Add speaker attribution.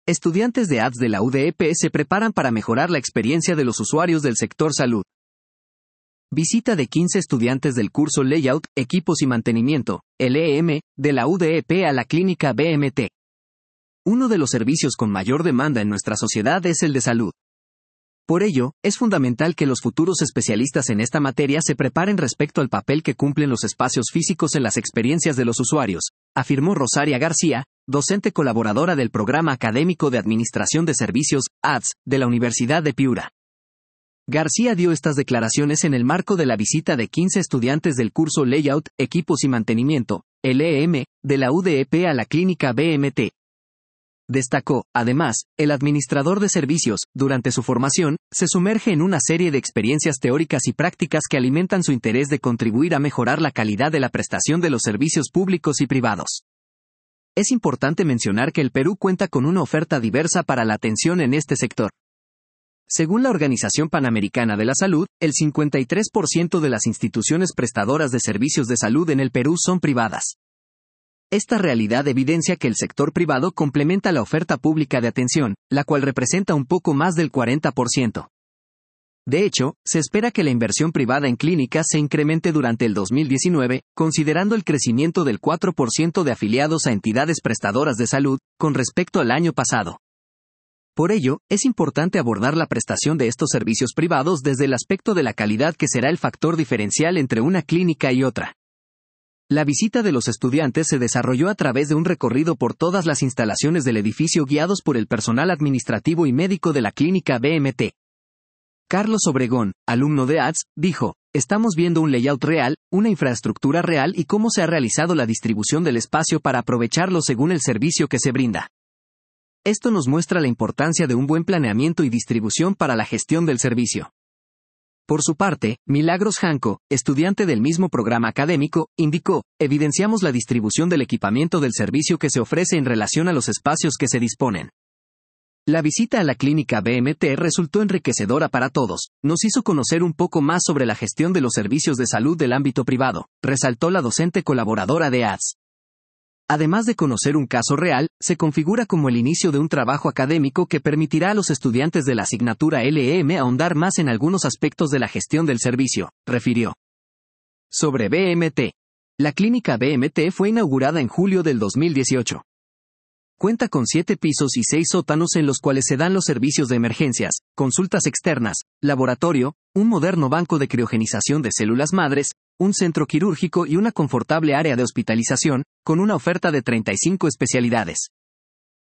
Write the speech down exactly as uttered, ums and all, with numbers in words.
Speaker 1: Estudiantes de A D S de la U D E P se preparan para mejorar la experiencia de los usuarios del sector salud. Visita de quince estudiantes del curso Layout, Equipos y Mantenimiento, L E M, de la U D E P a la clínica B M T. Uno de los servicios con mayor demanda en nuestra sociedad es el de salud. Por ello, es fundamental que los futuros especialistas en esta materia se preparen respecto al papel que cumplen los espacios físicos en las experiencias de los usuarios, afirmó Rosaria García, docente colaboradora del Programa Académico de Administración de Servicios, A D S, de la Universidad de Piura. García dio estas declaraciones en el marco de la visita de quince estudiantes del curso Layout, Equipos y Mantenimiento, L E M, de la U D E P a la clínica B M T. Destacó, además, el administrador de servicios, durante su formación, se sumerge en una serie de experiencias teóricas y prácticas que alimentan su interés de contribuir a mejorar la calidad de la prestación de los servicios públicos y privados. Es importante mencionar que el Perú cuenta con una oferta diversa para la atención en este sector. Según la Organización Panamericana de la Salud, el cincuenta y tres por ciento de las instituciones prestadoras de servicios de salud en el Perú son privadas. Esta realidad evidencia que el sector privado complementa la oferta pública de atención, la cual representa un poco más del cuarenta por ciento. De hecho, se espera que la inversión privada en clínicas se incremente durante el dos mil diecinueve, considerando el crecimiento del cuatro por ciento de afiliados a entidades prestadoras de salud, con respecto al año pasado. Por ello, es importante abordar la prestación de estos servicios privados desde el aspecto de la calidad, que será el factor diferencial entre una clínica y otra. La visita de los estudiantes se desarrolló a través de un recorrido por todas las instalaciones del edificio guiados por el personal administrativo y médico de la clínica B M T. Carlos Obregón, alumno de A D S, dijo: "Estamos viendo un layout real, una infraestructura real y cómo se ha realizado la distribución del espacio para aprovecharlo según el servicio que se brinda. Esto nos muestra la importancia de un buen planeamiento y distribución para la gestión del servicio". Por su parte, Milagros Janco, estudiante del mismo programa académico, indicó: "Evidenciamos la distribución del equipamiento del servicio que se ofrece en relación a los espacios que se disponen. La visita a la clínica B M T resultó enriquecedora para todos, nos hizo conocer un poco más sobre la gestión de los servicios de salud del ámbito privado", resaltó la docente colaboradora de A D S. Además de conocer un caso real, se configura como el inicio de un trabajo académico que permitirá a los estudiantes de la asignatura L E M ahondar más en algunos aspectos de la gestión del servicio, refirió. Sobre B M T. La clínica B M T fue inaugurada en julio del dos mil dieciocho. Cuenta con siete pisos y seis sótanos en los cuales se dan los servicios de emergencias, consultas externas, laboratorio, un moderno banco de criogenización de células madres, un centro quirúrgico y una confortable área de hospitalización, con una oferta de treinta y cinco especialidades.